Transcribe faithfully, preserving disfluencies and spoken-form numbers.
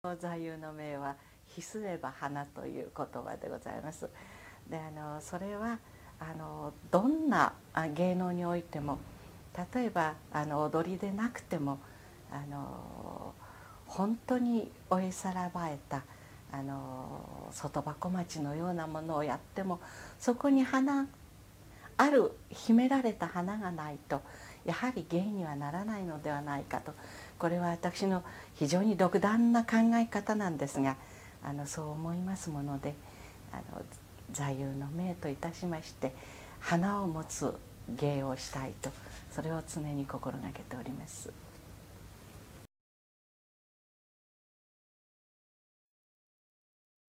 座右の銘は「秘すれば花」という言葉でございます。であのそれはあのどんな芸能においても、例えばあの踊りでなくてもあの本当におえさらばえたあの外箱町のようなものをやっても、そこに花ある秘められた花がないとやはり芸にはならないのではないかと、これは私の非常に独断な考え方なんですが、あのそう思いますもので、あの座右の銘といたしまして花を持つ芸をしたいと、それを常に心がけております。